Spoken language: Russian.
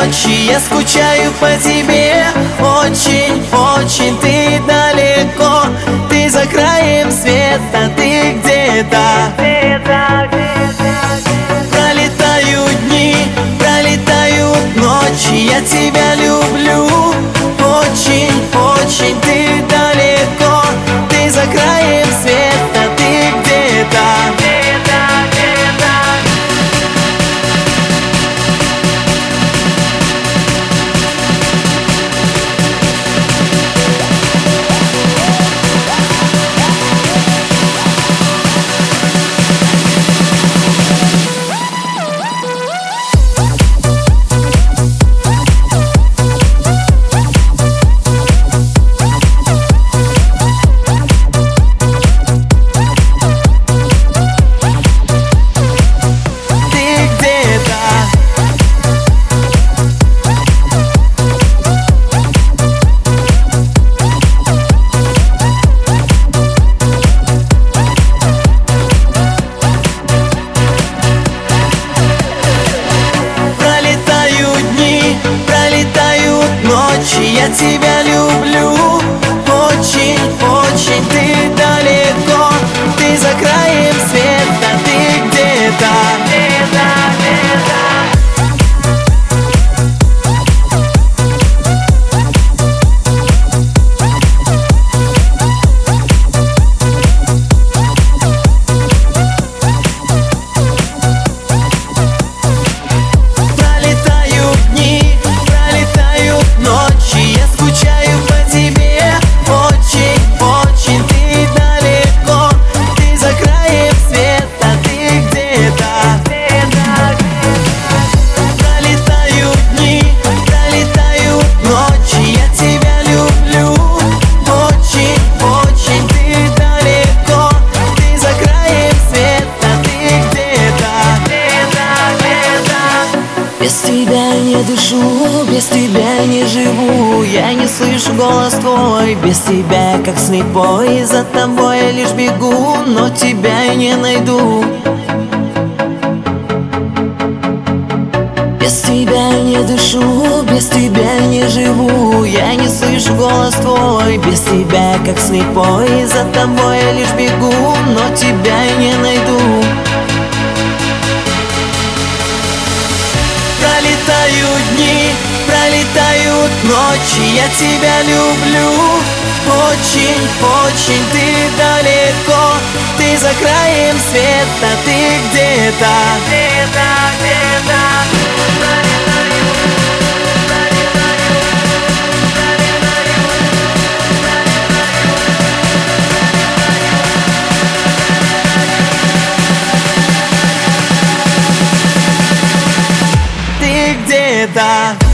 ночи я скучаю по тебе. Очень, очень ты далеко, ты за краем света, ты где-то. Пролетают дни, пролетают ночи, я тебя люблю. Очень, очень ты далеко, ты за краем света, ты где-то. Я тебя люблю. Очень, очень ты далеко, ты за краем света, ты где-то. Без тебя не дышу, без тебя не живу, я не слышу голос твой. Без тебя как слепой, за тобой я лишь бегу, но тебя я не найду. Без тебя не дышу, без тебя не живу, я не слышу голос твой. Без тебя как слепой, за тобой я лишь бегу, но тебя я не найду. Пролетают дни, пролетают ночи, я тебя люблю. Очень, очень ты далеко, ты за краем света, ты где-то. Ты где-то.